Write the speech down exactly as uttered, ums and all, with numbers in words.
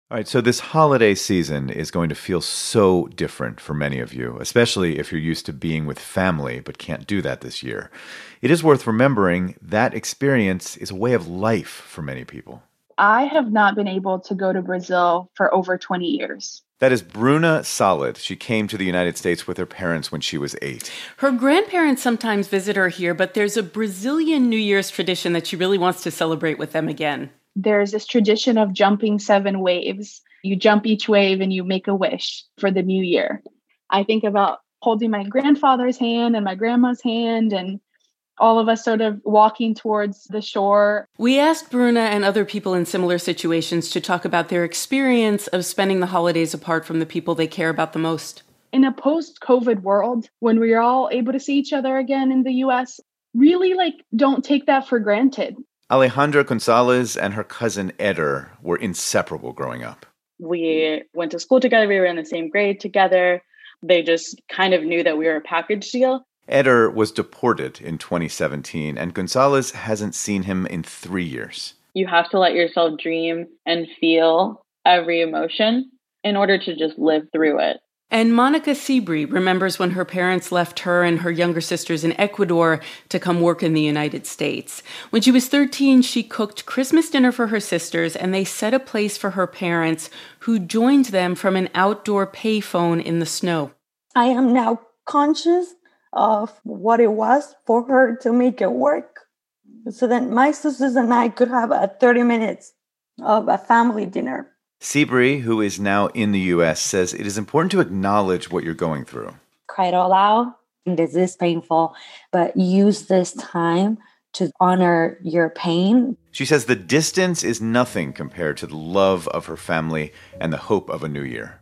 All right, so this holiday season is going to feel so different for many of you, especially if you're used to being with family but can't do that this year. It is worth remembering that experience is a way of life for many people. I have not been able to go to Brazil for over twenty years. That is Bruna Solid. She came to the United States with her parents when she was eight. Her grandparents sometimes visit her here, but there's a Brazilian New Year's tradition that she really wants to celebrate with them again. There's this tradition of jumping seven waves. You jump each wave and you make a wish for the new year. I think about holding my grandfather's hand and my grandma's hand and all of us sort of walking towards the shore. We asked Bruna and other people in similar situations to talk about their experience of spending the holidays apart from the people they care about the most. In a post-COVID world, when we're all able to see each other again in the U S, really like don't take that for granted. Alejandra Gonzalez and her cousin Eder were inseparable growing up. We went to school together. We were in the same grade together. They just kind of knew that we were a package deal. Eder was deported in twenty seventeen, and Gonzalez hasn't seen him in three years. You have to let yourself dream and feel every emotion in order to just live through it. And Monica Sibri remembers when her parents left her and her younger sisters in Ecuador to come work in the United States. When she was thirteen, she cooked Christmas dinner for her sisters, and they set a place for her parents, who joined them from an outdoor payphone in the snow. I am now conscious of what it was for her to make it work, so that my sisters and I could have a thirty minutes of a family dinner. Sibri, who is now in the U S, says it is important to acknowledge what you're going through. Cry it all out. This is painful, but use this time to honor your pain. She says the distance is nothing compared to the love of her family and the hope of a new year.